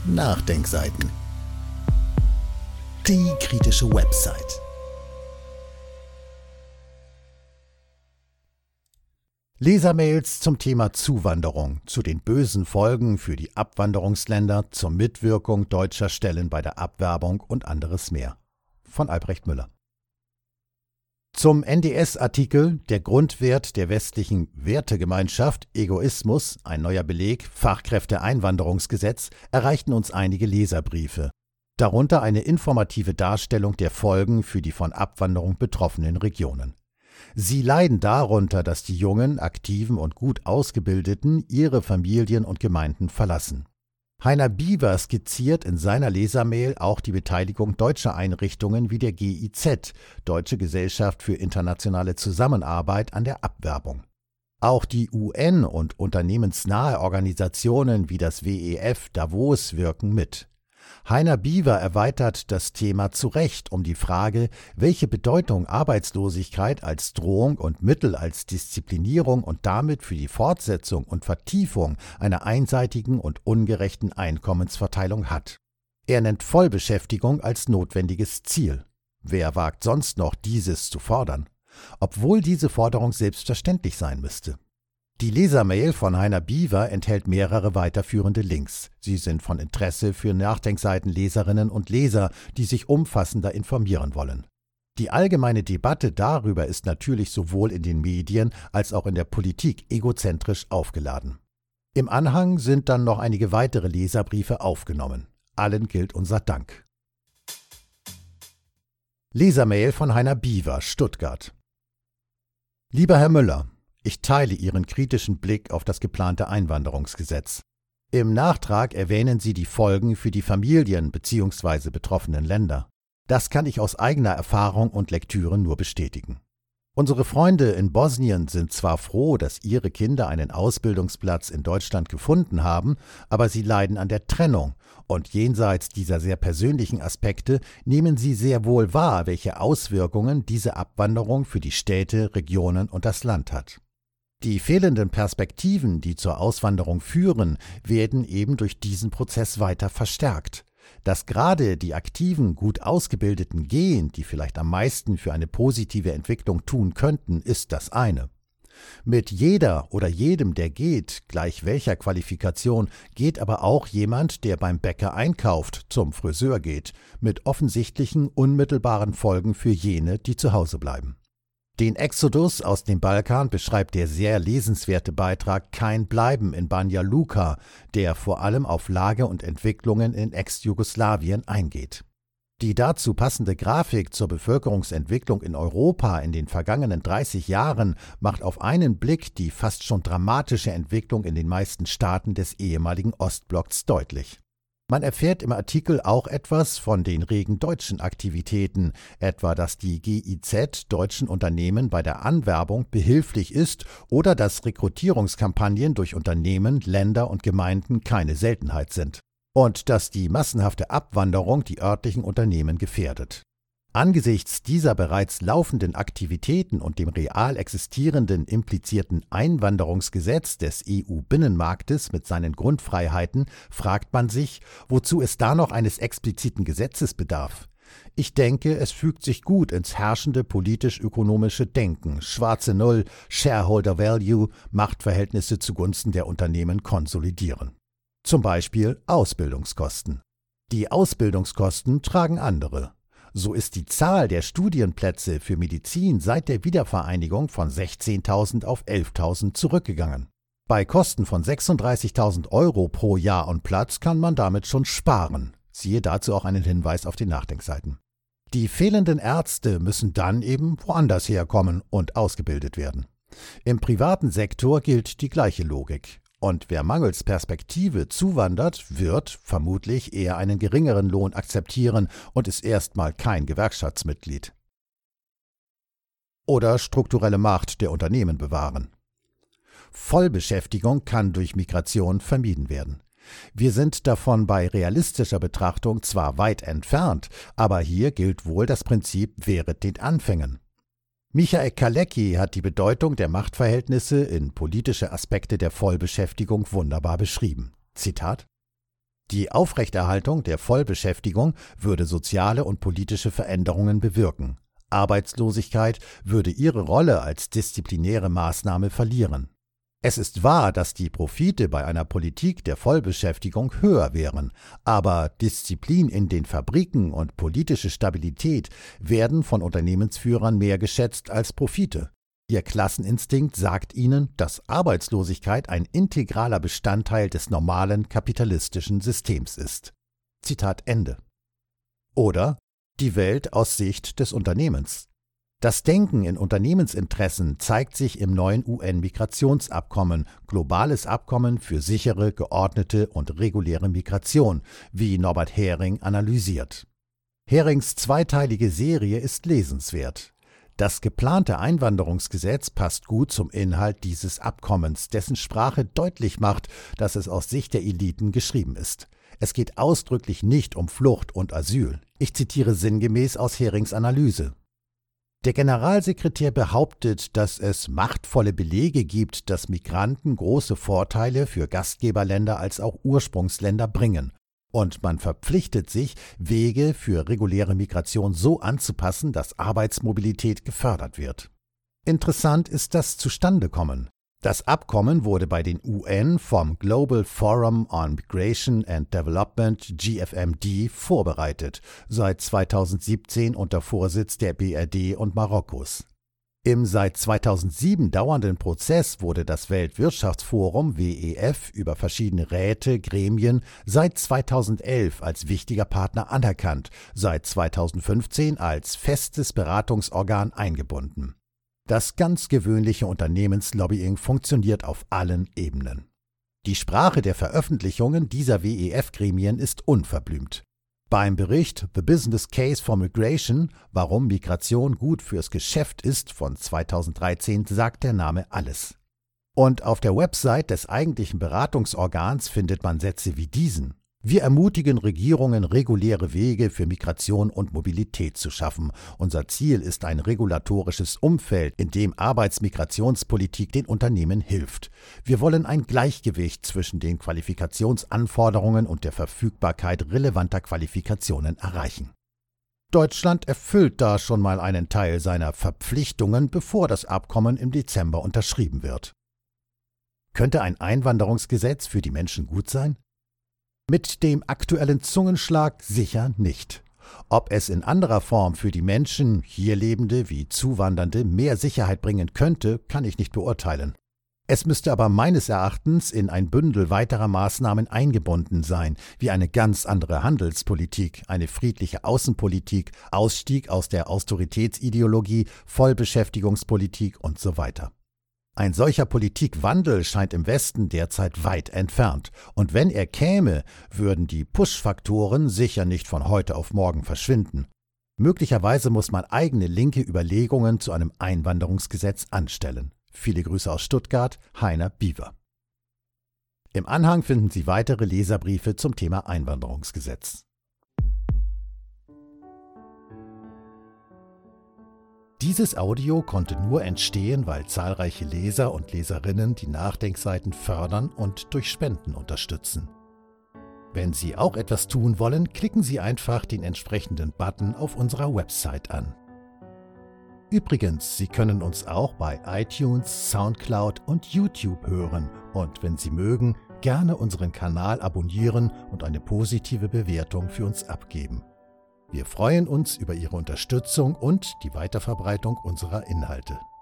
Nachdenkseiten. Die kritische Website. Lesermails zum Thema Zuwanderung, zu den bösen Folgen für die Abwanderungsländer, zur Mitwirkung deutscher Stellen bei der Abwerbung und anderes mehr. Von Albrecht Müller. Zum NDS-Artikel Der Grundwert der westlichen Wertegemeinschaft, Egoismus, ein neuer Beleg, Fachkräfteeinwanderungsgesetz, erreichten uns einige Leserbriefe. Darunter eine informative Darstellung der Folgen für die von Abwanderung betroffenen Regionen. Sie leiden darunter, dass die jungen, aktiven und gut ausgebildeten ihre Familien und Gemeinden verlassen. Heiner Biewer skizziert in seiner Lesermail auch die Beteiligung deutscher Einrichtungen wie der GIZ, Deutsche Gesellschaft für internationale Zusammenarbeit, an der Abwerbung. Auch die UN und unternehmensnahe Organisationen wie das WEF Davos wirken mit. Heiner Biewer erweitert das Thema zu Recht um die Frage, welche Bedeutung Arbeitslosigkeit als Drohung und Mittel als Disziplinierung und damit für die Fortsetzung und Vertiefung einer einseitigen und ungerechten Einkommensverteilung hat. Er nennt Vollbeschäftigung als notwendiges Ziel. Wer wagt sonst noch, dieses zu fordern? Obwohl diese Forderung selbstverständlich sein müsste. Die Lesermail von Heiner Biewer enthält mehrere weiterführende Links. Sie sind von Interesse für Nachdenkseiten-Leserinnen und Leser, die sich umfassender informieren wollen. Die allgemeine Debatte darüber ist natürlich sowohl in den Medien als auch in der Politik egozentrisch aufgeladen. Im Anhang sind dann noch einige weitere Leserbriefe aufgenommen. Allen gilt unser Dank. Lesermail von Heiner Biewer, Stuttgart. Lieber Herr Müller, ich teile Ihren kritischen Blick auf das geplante Einwanderungsgesetz. Im Nachtrag erwähnen Sie die Folgen für die Familien bzw. betroffenen Länder. Das kann ich aus eigener Erfahrung und Lektüre nur bestätigen. Unsere Freunde in Bosnien sind zwar froh, dass ihre Kinder einen Ausbildungsplatz in Deutschland gefunden haben, aber sie leiden an der Trennung und jenseits dieser sehr persönlichen Aspekte nehmen sie sehr wohl wahr, welche Auswirkungen diese Abwanderung für die Städte, Regionen und das Land hat. Die fehlenden Perspektiven, die zur Auswanderung führen, werden eben durch diesen Prozess weiter verstärkt. Dass gerade die aktiven, gut ausgebildeten gehen, die vielleicht am meisten für eine positive Entwicklung tun könnten, ist das eine. Mit jeder oder jedem, der geht, gleich welcher Qualifikation, geht aber auch jemand, der beim Bäcker einkauft, zum Friseur geht, mit offensichtlichen, unmittelbaren Folgen für jene, die zu Hause bleiben. Den Exodus aus dem Balkan beschreibt der sehr lesenswerte Beitrag Kein Bleiben in Banja Luka, der vor allem auf Lage und Entwicklungen in Ex-Jugoslawien eingeht. Die dazu passende Grafik zur Bevölkerungsentwicklung in Europa in den vergangenen 30 Jahren macht auf einen Blick die fast schon dramatische Entwicklung in den meisten Staaten des ehemaligen Ostblocks deutlich. Man erfährt im Artikel auch etwas von den regen deutschen Aktivitäten, etwa dass die GIZ deutschen Unternehmen bei der Anwerbung behilflich ist oder dass Rekrutierungskampagnen durch Unternehmen, Länder und Gemeinden keine Seltenheit sind. Und dass die massenhafte Abwanderung die örtlichen Unternehmen gefährdet. Angesichts dieser bereits laufenden Aktivitäten und dem real existierenden implizierten Einwanderungsgesetz des EU-Binnenmarktes mit seinen Grundfreiheiten fragt man sich, wozu es da noch eines expliziten Gesetzes bedarf. Ich denke, es fügt sich gut ins herrschende politisch-ökonomische Denken, schwarze Null, Shareholder Value, Machtverhältnisse zugunsten der Unternehmen konsolidieren. Zum Beispiel Ausbildungskosten. Die Ausbildungskosten tragen andere. So ist die Zahl der Studienplätze für Medizin seit der Wiedervereinigung von 16.000 auf 11.000 zurückgegangen. Bei Kosten von 36.000 € pro Jahr und Platz kann man damit schon sparen. Siehe dazu auch einen Hinweis auf den Nachdenkseiten. Die fehlenden Ärzte müssen dann eben woanders herkommen und ausgebildet werden. Im privaten Sektor gilt die gleiche Logik. Und wer mangels Perspektive zuwandert, wird vermutlich eher einen geringeren Lohn akzeptieren und ist erstmal kein Gewerkschaftsmitglied. Oder strukturelle Macht der Unternehmen bewahren. Vollbeschäftigung kann durch Migration vermieden werden. Wir sind davon bei realistischer Betrachtung zwar weit entfernt, aber hier gilt wohl das Prinzip Wehret den Anfängen. Michael Kalecki hat die Bedeutung der Machtverhältnisse in politische Aspekte der Vollbeschäftigung wunderbar beschrieben. Zitat: Die Aufrechterhaltung der Vollbeschäftigung würde soziale und politische Veränderungen bewirken. Arbeitslosigkeit würde ihre Rolle als disziplinäre Maßnahme verlieren. Es ist wahr, dass die Profite bei einer Politik der Vollbeschäftigung höher wären, aber Disziplin in den Fabriken und politische Stabilität werden von Unternehmensführern mehr geschätzt als Profite. Ihr Klasseninstinkt sagt ihnen, dass Arbeitslosigkeit ein integraler Bestandteil des normalen kapitalistischen Systems ist. Zitat Ende. Oder die Welt aus Sicht des Unternehmens. Das Denken in Unternehmensinteressen zeigt sich im neuen UN-Migrationsabkommen, globales Abkommen für sichere, geordnete und reguläre Migration, wie Norbert Hering analysiert. Herings zweiteilige Serie ist lesenswert. Das geplante Einwanderungsgesetz passt gut zum Inhalt dieses Abkommens, dessen Sprache deutlich macht, dass es aus Sicht der Eliten geschrieben ist. Es geht ausdrücklich nicht um Flucht und Asyl. Ich zitiere sinngemäß aus Herings Analyse. Der Generalsekretär behauptet, dass es machtvolle Belege gibt, dass Migranten große Vorteile für Gastgeberländer als auch Ursprungsländer bringen. Und man verpflichtet sich, Wege für reguläre Migration so anzupassen, dass Arbeitsmobilität gefördert wird. Interessant ist das Zustandekommen. Das Abkommen wurde bei den UN vom Global Forum on Migration and Development GFMD vorbereitet, seit 2017 unter Vorsitz der BRD und Marokkos. Im seit 2007 dauernden Prozess wurde das Weltwirtschaftsforum WEF über verschiedene Räte, Gremien seit 2011 als wichtiger Partner anerkannt, seit 2015 als festes Beratungsorgan eingebunden. Das ganz gewöhnliche Unternehmenslobbying funktioniert auf allen Ebenen. Die Sprache der Veröffentlichungen dieser WEF-Gremien ist unverblümt. Beim Bericht The Business Case for Migration, warum Migration gut fürs Geschäft ist, von 2013 sagt der Name alles. Und auf der Website des eigentlichen Beratungsorgans findet man Sätze wie diesen: Wir ermutigen Regierungen, reguläre Wege für Migration und Mobilität zu schaffen. Unser Ziel ist ein regulatorisches Umfeld, in dem Arbeitsmigrationspolitik den Unternehmen hilft. Wir wollen ein Gleichgewicht zwischen den Qualifikationsanforderungen und der Verfügbarkeit relevanter Qualifikationen erreichen. Deutschland erfüllt da schon mal einen Teil seiner Verpflichtungen, bevor das Abkommen im Dezember unterschrieben wird. Könnte ein Einwanderungsgesetz für die Menschen gut sein? Mit dem aktuellen Zungenschlag sicher nicht. Ob es in anderer Form für die Menschen, hier Lebende wie Zuwandernde, mehr Sicherheit bringen könnte, kann ich nicht beurteilen. Es müsste aber meines Erachtens in ein Bündel weiterer Maßnahmen eingebunden sein, wie eine ganz andere Handelspolitik, eine friedliche Außenpolitik, Ausstieg aus der Austeritätsideologie, Vollbeschäftigungspolitik und so weiter. Ein solcher Politikwandel scheint im Westen derzeit weit entfernt, und wenn er käme, würden die Push-Faktoren sicher nicht von heute auf morgen verschwinden. Möglicherweise muss man eigene linke Überlegungen zu einem Einwanderungsgesetz anstellen. Viele Grüße aus Stuttgart, Heiner Biewer. Im Anhang finden Sie weitere Leserbriefe zum Thema Einwanderungsgesetz. Dieses Audio konnte nur entstehen, weil zahlreiche Leser und Leserinnen die Nachdenkseiten fördern und durch Spenden unterstützen. Wenn Sie auch etwas tun wollen, klicken Sie einfach den entsprechenden Button auf unserer Website an. Übrigens, Sie können uns auch bei iTunes, Soundcloud und YouTube hören und wenn Sie mögen, gerne unseren Kanal abonnieren und eine positive Bewertung für uns abgeben. Wir freuen uns über Ihre Unterstützung und die Weiterverbreitung unserer Inhalte.